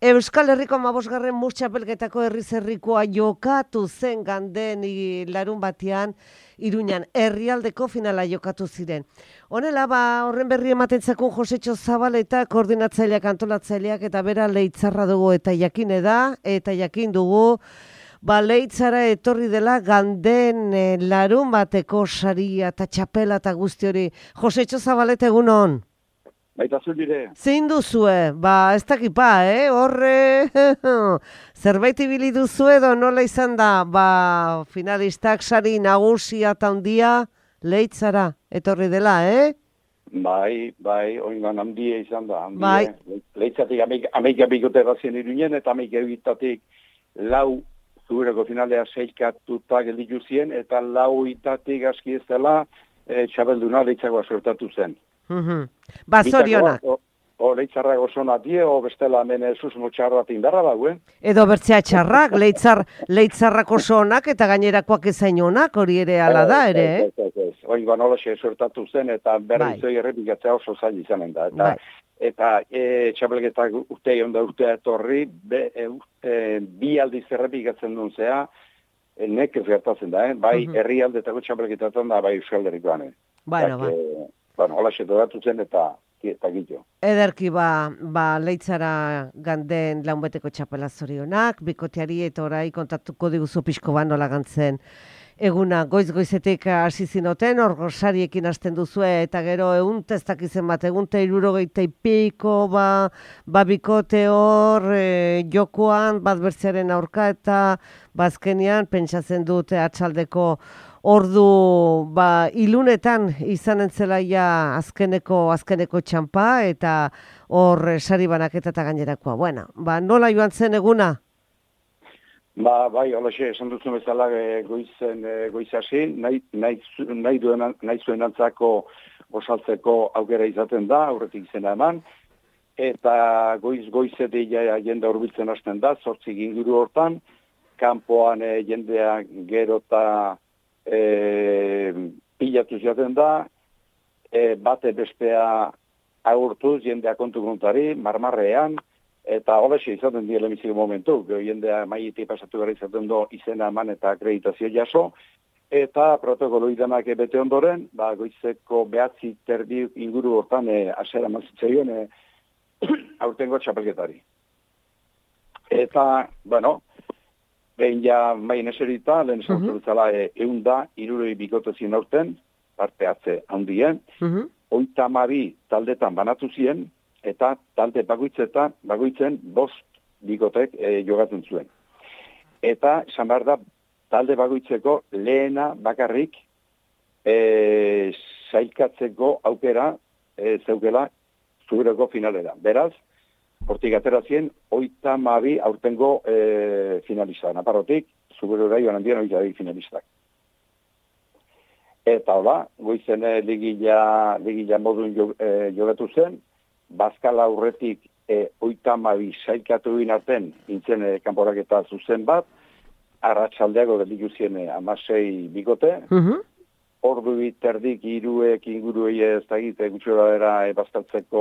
Euskal Herriko 15. Mus txapelketako herrikoa jokatu zen ganden larun batean Iruñan herrialdeko finala jokatu ziren. Honela horren berri ematen zakun Josetxo Zabaleta koordinatzaileak antolatzaileak eta bera Leitzarra dugu eta jakine da eta jakin dugu Leitzara etorri dela ganden larun bateko saria eta txapela eta guzti hori. Josetxo Zabaleta egunon. Baita zure. Zein duzue? Ez dakipa, horre zerbait ibili duzu edo nola izan da? Finalistak sari nagusia eta handia Leitzara etorri dela, Bai, oingan handia izan da. Bai. Leitzatik 11 bikote bazien Iruñen eta 11 egitatik 4 zubereko finalea seikatuta gelditu zien eta 4 itatik aski ez dela txabelduna Leitzagoa sortatu zen. Zorionak. Leitzarrak oso natie, bestela hemen susmo txarra tindarra dago, Edo bertzea txarrak, Leitzarrak oso onak eta gainerakoak ezain onak, hori ere ala da, ere, Oingoan holaxe sortatu zen eta berrizoi errepikatzea oso zail izanen da. Eta txapelketak urtea etorri, bi aldiz errepikatzen duen zea, nekez gertatzen da, bai herrialdetako txapelketatzen da, bai Euskal Herrikoan. Holaxe doratu zen eta gito. Ederki Leitzara ganden launbeteko txapela zorionak, bikoteari eta orai kontatuko diguzu pixko nola gantzen eguna goiz-goizetik hasi zinoten, hor sariekin hasten duzue eta gero egunteztak izen bat, egunte 60 piko, bikote hor jokoan, bat bertzearen aurka eta bazkenian pentsatzen dute atxaldeko ordu ilunetan izan entzelaia azkeneko txampa eta hor sari banaketa eta gainerakoa. Nola joan zen eguna? Bai, holaxe, esan dutzen bezala goizasi, nahi zuen antzako osaltzeko aukera izaten da, aurretik izena eman, eta goizetik jende horbiltzen hasten da, 8 inguru hortan, kanpoan jendea gero eta pilatu zaten da, bate bestea agurtuz, jendea kontu kontari, marmarrean, eta holaxe izaten dira lemiziko momentu, jendea maieti pasatu gara izaten do izena eman eta akreditazio jaso, eta protokolo idanak bete ondoren, goizeko 9:30 inguru hortan asera mazitzaion aurtengo txapelketari. Eta, behin main eserita, lehen esan zela 160 bikote zien aurten, parte hartze handien, 32 taldetan banatu ziren, eta talde bakoitzen 5 bikotek jogatzen zuen. Eta, esan behar da, talde bakoitzeko lehena bakarrik sailkatzeko aukera zeukela zubereko finalera. Beraz, hortik aterazien, 32 aurtengo finalista. Naparrotik, zuberora joan handien 32 finalistak. Eta hola, goizen ligila modun jogatu zen, Bazkala aurretik 32 sailkatu inarten intzen kanporaketa zuzen bat, arratsaldeago gelditu zien 16 bikote, ordu biterdik 3 inguruei ez da egite gutxora era bazkaltzeko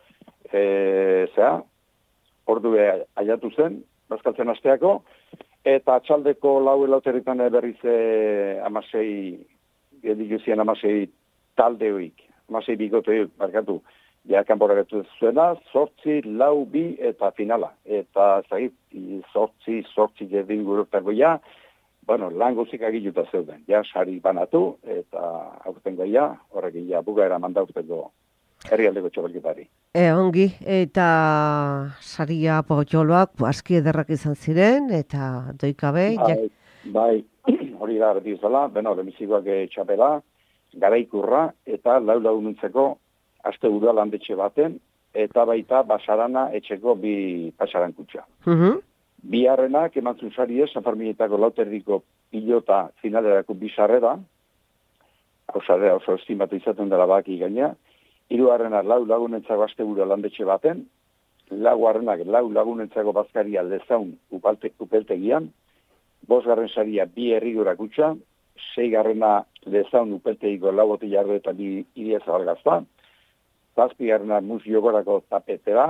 ordu aiatu zen, bazkaltzen hasteako, eta atxaldeko 4 berriz 16 gelditu zien 16 taldeoik, 16 bikoteoik, markatu. Kanporaketu zuena, 8, 4, 2 eta finala. Eta zait, 8 jedin gurutako lan guzik agiluta zeuden. Sari banatu eta aurtengo horrekin bukaera mandaurteko herrialdeko txapelketari. Ongi, eta saria potxoloak aski ederrak izan ziren, eta doikabe. Bai, hori da beti izala, lemizikoak txapela, garaikurra eta lau nintzeko aste udal handetxe baten, eta baita basarana etxeko 2 pasaran kutxa. Biharrenak emantzun sari ez, Sanfarminetako lauterdiko pilota finalerako 2 sarrera, oso estimatu izaten dela baki gaina, 3. 4 lagunentzako aste udal handetxe baten, 4. 4 lagunentzako bazkaria lezaun upeltegian, 5. saria 2 herrigora kutxa, 6. lezaun upeltegiko 4 botila ardo eta 2 iria zabalgazta, 7. mus jogorako tapete bat,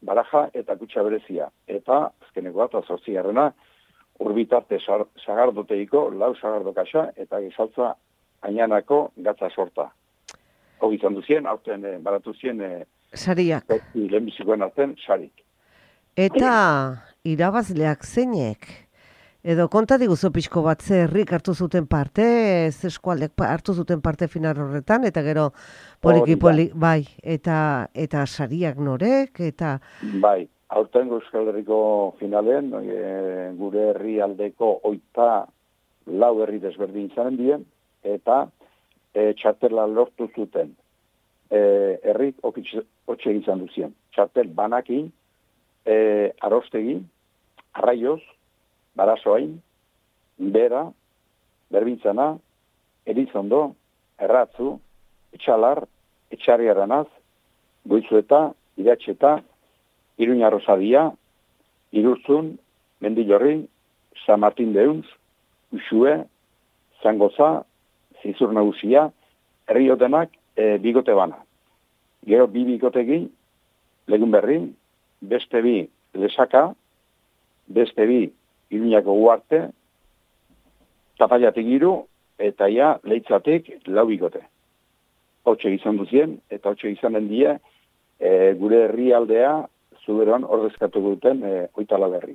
baraja eta kutsa berezia. Eta, azkenekoa, eta 8. urbitarte sagardoteiko, 4 sagardo kaxa, eta gizaltza ainanako gatza sorta. Hau izan duzien, aurten baratu zien Sariak. lehenbizikoen arten sarik. Eta irabazleak zeinek? Edo konta diguzu pixko bat ze herrik hartu zuten parte, ze eskualdek hartu zuten parte final horretan, eta gero poliki bai, eta sariak norek, eta... Bai, aurten Euskal Herriko finalen, gure herrialdeko 24 herri desberdin izanen dien, eta txartela lortu zuten. Herrik hotxe izan duzien. Txartel banakin, Arostegi, Arraioz, Barasoain, Bera, Berbintzana, Elizondo, Erratzu, Etxalar, Etxarriaranaz, Goizueta, Iratxeta, Iruña Rosadia, Irurzun, Mendillorri, San Martin de Uns, Uxue, Zangoza, Zizur Nagusia, herriotenak bigote bana. Gero 2 bigotegi, Legunberri, beste 2 Lesaka, beste 2 Iruñako Uarte, Tapaiatik 3, eta ja Leitzatik 4 bigote. Hotxe izan duzien, eta hotxe izanen die, gure herrialdea zuberoan ordezkatu duten 24 herrik.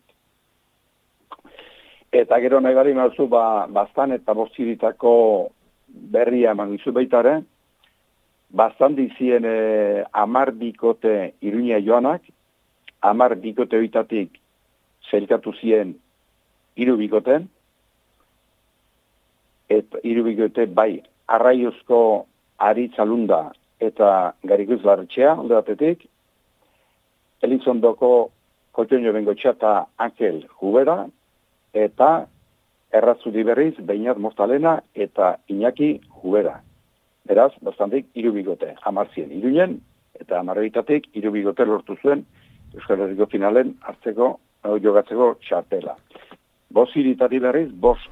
Eta gero nahi bari mauzu, bastan eta boziritako berria eman gizu baitare, bastan dizien 10 bikote Iruña joanak, 10 bikote oitatik zelkatu zien 3 bikoten, eta 3 bikote bai Arraiozko Aritz Alunda eta Garikuz Larretxea, alde batetik, Elizondoko Kotxoño Bengotxea eta Ankel Jubera, eta Erratzudi berriz, Beinat Mostalena eta Iñaki Jubera. Beraz, bastantik 3 bigote, 10 Iruñen, eta 10 3 bigote lortu zuen Euskal Herriko finalen hartzeko, jogatzeko txartela. Iritari berriz,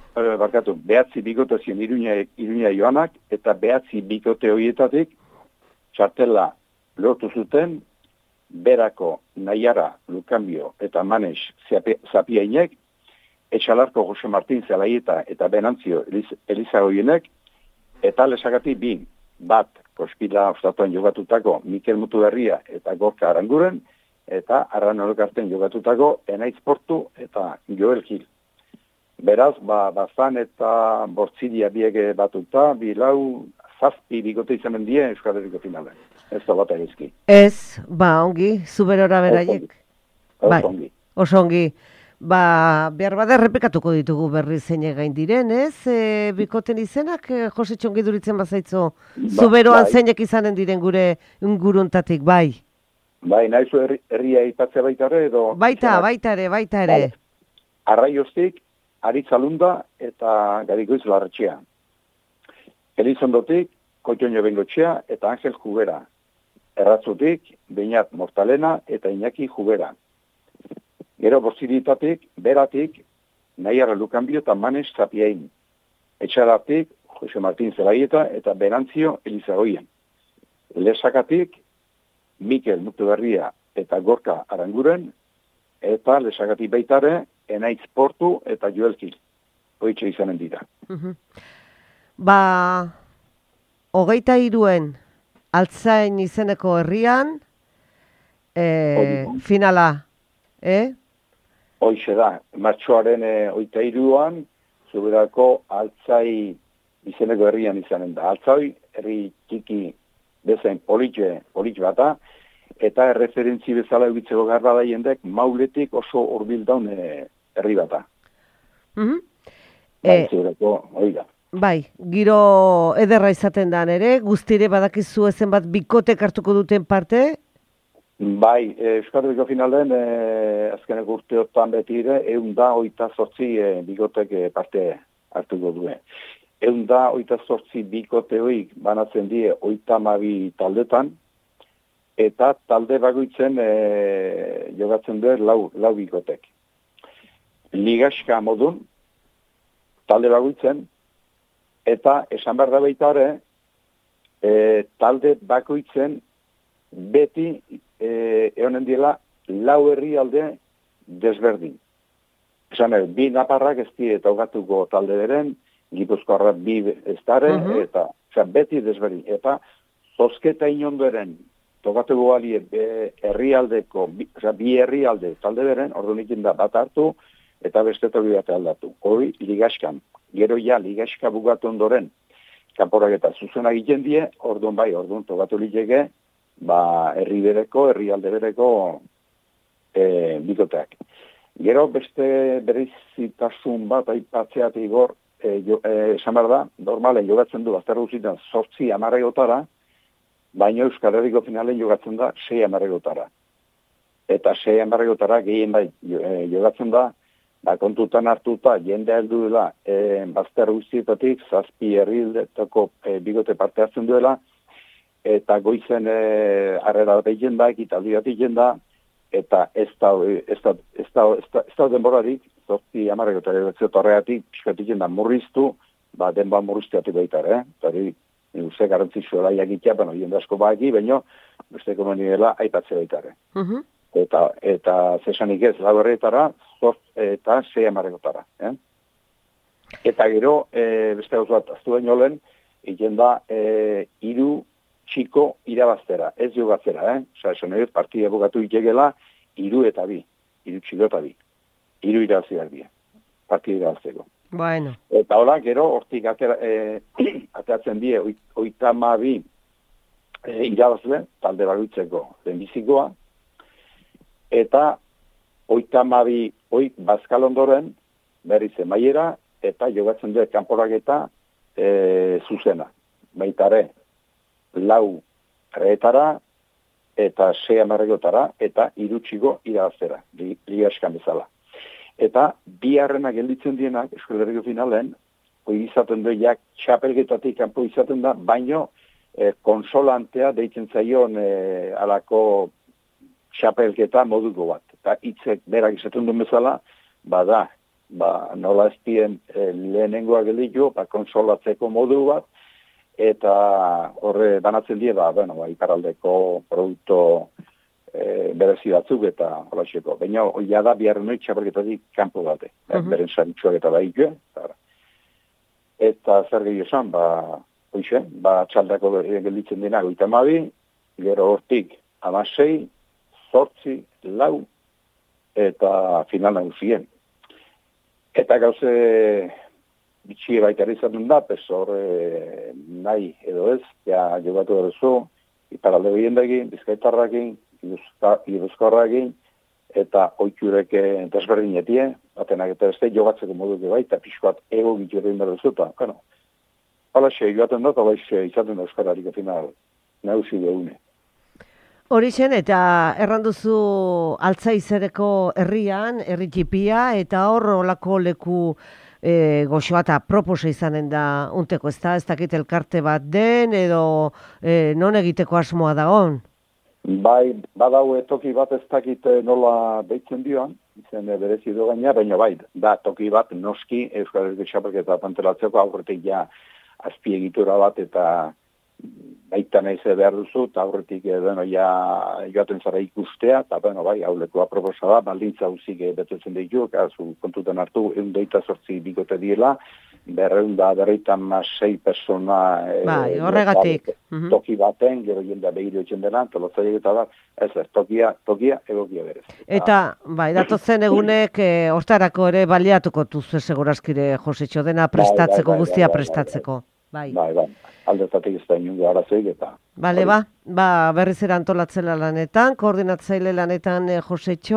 9 bigote zien Iruña joanak, eta 9 bigote horietatik txartela lortu zuten Berako, Naiara, Lukambio eta Manes Zapiainek, Etxalarko Jose Martin Zelaieta eta Benantzio Elizagoienek, eta Lesakati 2, bat Kospila ostatuan jogatutako Mikel Mutuberria eta Gorka Aranguren, eta Arran Olokarten jogatutako Enaitz Portu eta Joel Gil. Beraz, bazan eta bortzidia biege batuta, 7 bigote izanen die Euskal Herriko finalen. Ez da bat egizki. Ez, ongi, zuberora beraiek. Ongi. Oso ongi. Behar bada errepikatuko ditugu berri zeine gain diren, ez? Bikoten izenak, Jose Txongi duritzen bazaitzo, zuberoan zeinek izanen diren gure inguruntatik, bai? Bai, nahizu herria ipatzea baita ere, edo... Baita ere. Arraioztik, Aritz Alunda eta Garikoiz Larretxea. Elizondotik, Kotxoño Bengotxea eta Angel Jubera. Erratzutik, Beinat Mortalena eta Iñaki Jubera. Gero Boziritatik, Beratik, Naiara Lukambio eta Manes Zapiain. Etxaratik, Jose Martin Zelaieta eta Benantzio Elizagoien. Lesakatik, Mikel Mutuberria eta Gorka Aranguren, eta Lesakatik baitare, Enaitz Portu eta Joel Gil. Hoitxe izanen dira. 23 Altzain izeneko herrian, finala, Hoixe da, martxoaren 23an, zuberako Altzai izeneko herrian izanen da. Altzai, herri txiki bezain politx bata, eta erreferentzi bezala egitzeko garra da jendek, Mauletik oso hurbil daun herri bata. Zuberako, oiga. Bai, giro ederra izaten da ere, guztire badakizu ezen bat bikotek hartuko duten parte? Bai, Euskal Herriko finalen, azkeneko urteotan beti ere, 128 bigotek parte hartuko duen. 128 bikote hoik banatzen die 32 taldetan, eta talde bagoitzen jogatzen duen lau bikotek. Ligaxka modun, talde bagoitzen, eta esan behar da baita ere, talde bakoitzen beti egonen diela lau herrialde desberdin. Esan, bi naparrak ez die tokatuko talde beren, Gipuzkoarra bi ez dare, eta beti desberdin. Eta zozketa inondoren tokatuko balie herrialdeko, bi herrialde talde beren, orduan ikin da bat hartu, eta beste toki bat aldatu. Hori, ligaskan. Gero ja, ligaska bugatu ondoren, kanporak eta zuzena egiten die, orduan tokatu liteke, herrialde bereko bikoteak. Gero beste berezitasun bat aipatzeat igor, esan behar da, normalen jogatzen du, azter guzitan 8-10 baina Euskal Herriko finalen jogatzen da 6-10. Eta 6-10 gehien bai jogatzen da, kontutan hartuta, jende heldu dela, bazter guztietatik, 7 herrialdetako bigote parte hartzen duela, eta goizen harrera bat egiten da, ekitaldi bat egiten da, eta ez da denborarik, 7-10 horregatik, piskatik da murriztu, denboa murrizteatik baita, eta hori, uste garantzizio da jakitea, jende asko baki, baina, beste komeni dela, aipatze baita, Eta zesanik ez, lau herrietara, eta 6-10. Eta gero, beste gauza bat, aztu baino lehen, egiten da, 3 txiko irabaztera, ez jogatzera, esan edo, partida bukatu itegela, 3 eta 2, 3 txiko eta 2, 3 irabaziak dira, partida irabazteko. Bueno. Eta hola, gero, hortik ateratzen die, 32 irabazle, talde bakoitzeko lehenbizikoa, eta 32 bazkal ondoren, berriz emaiera, eta jogatzen dut kanporaketa zuzena. Baitare, 4 erretara, eta 6-10 eta 3 txiko irabaztera, ligaskan bezala. Eta bi harrena gelditzen dienak, Euskal Herriko finalen, izaten du jak txapelgetatik kanpo izaten da, baino konsolantea deitzen zaion alako txapelketa moduko bat. Eta hitzek berak izaten duen bezala, nola ez dien lehenengoa gelditu, konsolatzeko modu bat, eta horre banatzen die, iparaldeko produkto berezi batzuk eta holaxeko. Baina, da biharren hori txapelketatik kanpo bate. Beren saritxuak eta daikue. Eta zer gehiago esan, txaldako gelditzen dena 32, gero hortik 16, 8, 4, eta final nagusien. Eta gauze bitxie baita izaten da, horre nahi edo ez, jogatu erozu, iparalde gehiendekin, bizkaitarrakin, Gipuzkoarrakin, eta oiturek desberdinetie, batenak eta beste jogatzeko moduke bai, eta pixkoat ego gitxurein berdezuta. Halaxe, joaten dut, halaxe izaten da Euskararik final nagusi deune. Horixen, eta erranduzu Altzaizereko herrian, herri txipia, eta hor olako leku goxoa eta proposa izanen da unteko, ez dakit elkarte bat den, edo non egiteko asmoa dagoen? Bai, badau toki bat ez dakit nola deitzen dioan, izen berezi du gaina, baina da toki bat noski Euskal Herriko txapelketa antolatzeko aurretik azpiegitura bat eta baita nahiz behar duzu, eta aurretik joaten zara ikustea, eta haulekoa proposa da, baldintza huzik betetzen ditu, kontutan hartu, 128 bikote diela, 256 persona horregatik. Toki baten, gero jendea behiru etxen dela, tolotzaiek eta da, tokia egokia berez. Eta, datozen egunek, hortarako ere baliatuko duzu segurazkire, Josetxo, dena prestatzeko, guztia prestatzeko. Bai. Aldetatik ez da inungo arazoik eta... berriz ere antolatzela lanetan, koordinatzaile lanetan Josetxo,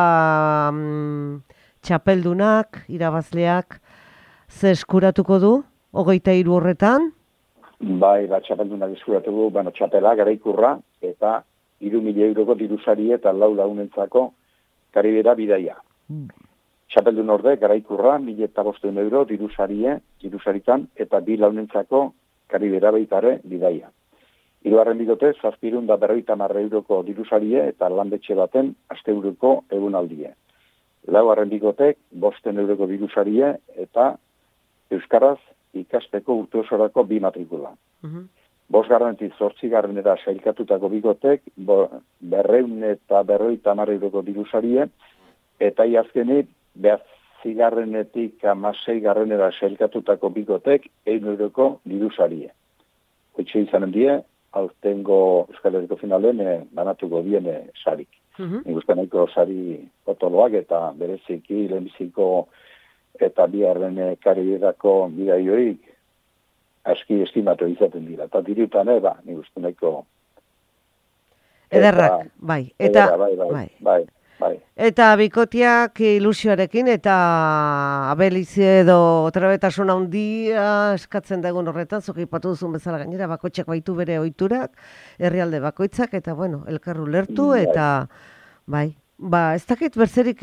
txapeldunak, irabazleak, ze eskuratuko du, 23 horretan? Txapeldunak eskuratuko du, txapela, garaikurra, eta 3.000 euroko dirusari eta 4 lagunentzako karibera bidaia. Txapeldun orde, garaikurra, 1.500 euro dirusaritan, eta 2 lagunentzako karibera baitare bidaia. 3. bidote, 750 euroko dirusarie eta landetxe baten asteburuko egunaldie. 4. bidotek, 500 euroko dirusarie eta Euskaraz ikasteko urte osorako 2 matrikula. 5. 8. sailkatutako bikotek, 200 eta 250 euroko dirusarie, eta iazkenik, 9. 16. sailkatutako bikotek, 100 euroko dirusarie. Hoitxe izanen die, aurtengo Euskal Herriko finalen banatuko diene sarik. Nik uste nahiko sari potoloak eta bereziki lehenbiziko eta biharren karierako bidaioik aski estimatu izaten dira. Eta dirutan, nik uste nahiko... Ederrak, bai. Bai. Eta bikotiak ilusioarekin eta abelizie edo trebetasun handia eskatzen dagoen horretan, zuk aipatu duzun bezala gainera, bakoitzak baitu bere ohiturak, herrialde bakoitzak, eta bueno, elkar ulertu, eta bai. Ez dakit berzerik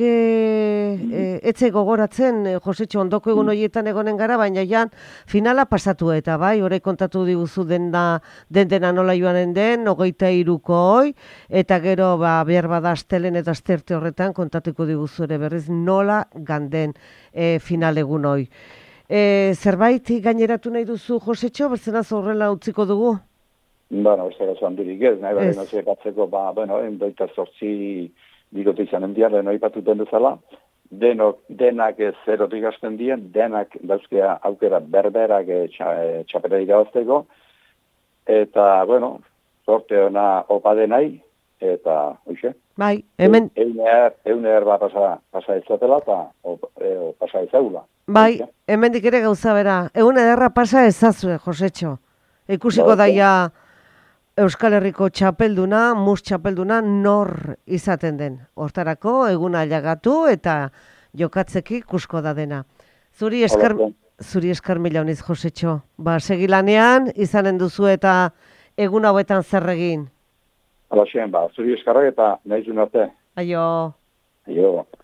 etxe gogoratzen, Josetxo, ondoko egun horietan egonen gara, baina jan finala pasatu eta bai, horrek kontatu diguzu dena nola joanen den, 23ko hoi, eta gero behar bada astelen eta asterte horretan kontatuko diguzu ere berriz nola ganden final egun hoi. Zerbait gaineratu nahi duzu, Josetxo, berzenaz horrela utziko dugu? Ez da handirik ez, nahi baren hori batzeko, 28 bikote izanen diar, lehen aipatuten duzala, denak zerotik hasten dien, denak dauzkea aukera berberak txapela irabazteko, eta, sorte hona opa denai, eta, hoxe. Bai, hemen... Euner pasa ezatela, eta pasa ezagula. Bai, hemendik ere gauza bera, egun ederra pasa ezazue, Josetxo. Ikusiko daia... Euskal Herriko txapelduna, mus txapelduna nor izaten den. Hortarako eguna alagatu eta jokatzeki ikusko da dena. Zuri eskar mila honiz, Josetxo. Segilanean, izanen duzu eta egun hauetan zer egin. Zuri eskarrak eta nahi zuen arte. Aio. Aio.